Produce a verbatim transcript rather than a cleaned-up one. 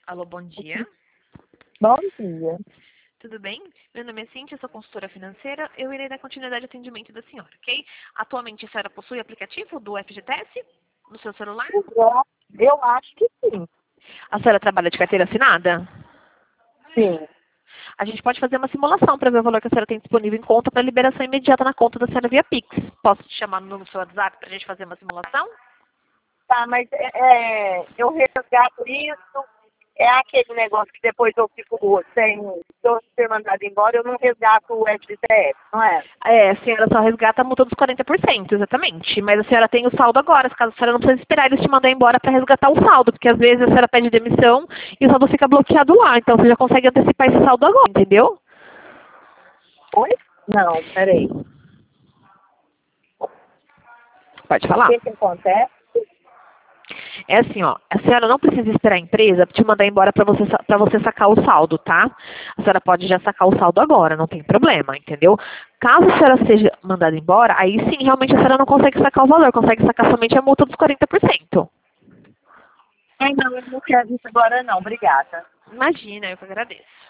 Alô, bom dia. Bom dia. Tudo bem? Meu nome é Cíntia, sou consultora financeira. Eu irei dar continuidade ao atendimento da senhora, ok? Atualmente a senhora possui aplicativo do F G T S no seu celular? Eu, eu acho que sim. A senhora trabalha de carteira assinada? Sim. A gente pode fazer uma simulação para ver o valor que a senhora tem disponível em conta para liberação imediata na conta da senhora via Pix. Posso te chamar no seu WhatsApp para a gente fazer uma simulação? Tá, mas é, é, eu resgato isso. É aquele negócio que depois eu fico sem, se eu ser mandado embora, eu não resgato o F G T S, não é? É, a senhora só resgata a multa dos quarenta por cento, exatamente. Mas a senhora tem o saldo agora, caso a senhora não precisa esperar eles te mandar embora para resgatar o saldo, porque às vezes a senhora pede demissão e o saldo fica bloqueado lá. Então você já consegue antecipar esse saldo agora, entendeu? Oi? Não, peraí. Pode O falar. que que acontece? É assim, ó, a senhora não precisa esperar a empresa te mandar embora para você, para você sacar o saldo, tá? A senhora pode já sacar o saldo agora, não tem problema, entendeu? Caso a senhora seja mandada embora, aí sim, realmente a senhora não consegue sacar o valor, consegue sacar somente a multa dos quarenta por cento. Ai, não, eu não quero isso agora não, obrigada. Imagina, eu que agradeço.